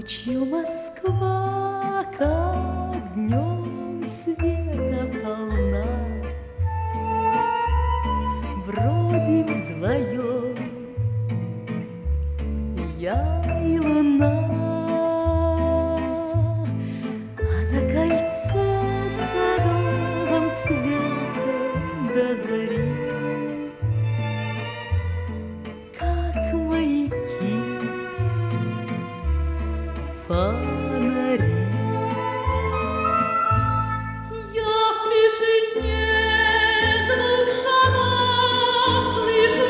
Ночью Москва, как днем, света полна. Вроде вдвоем я и луна, а на кольце садовом свете до зари, как маяки, фонари. Я в тишине звук шагов слышу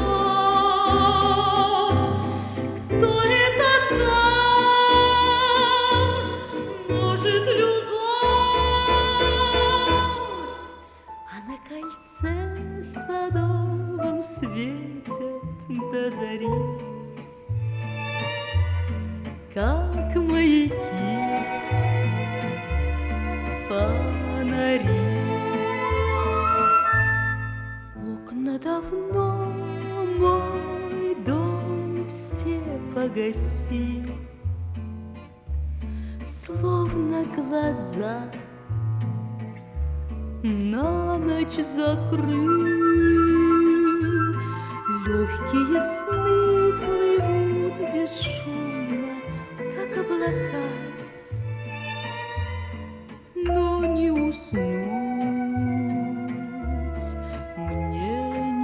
вновь. Кто это там? Может, любовь? А на кольце садовом светят до зари, как маяки, фонари. Окна давно мой дом все погасил, словно глаза на ночь закрыл. Легкие сны плывут бесшумно, как облака, но не уснуть мне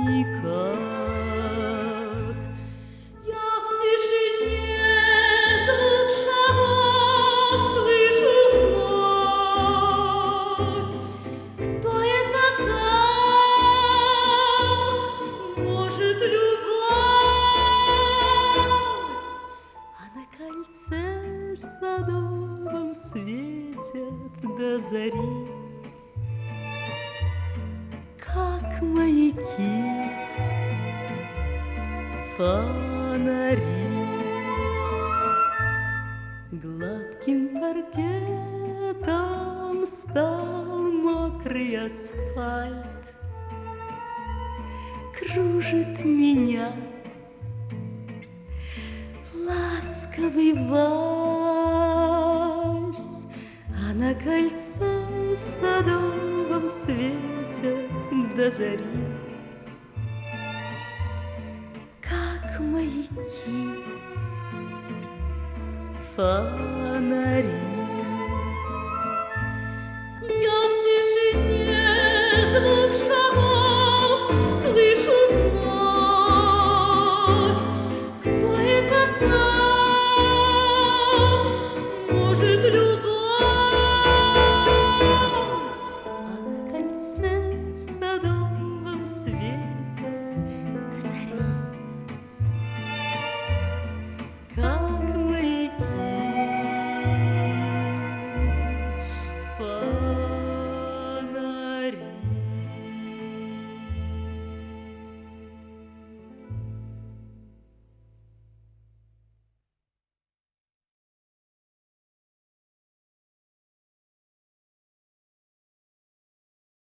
никак. Я в тишине звук шагов слышу вновь. Кто это там? Может, любовь? А на кольце садовом светят до зари, как маяки, фонари. Гладким паркетом стал мокрый асфальт, кружит меня ласковый вальс, а на кольце садовом свете до зари, как маяки, фонари.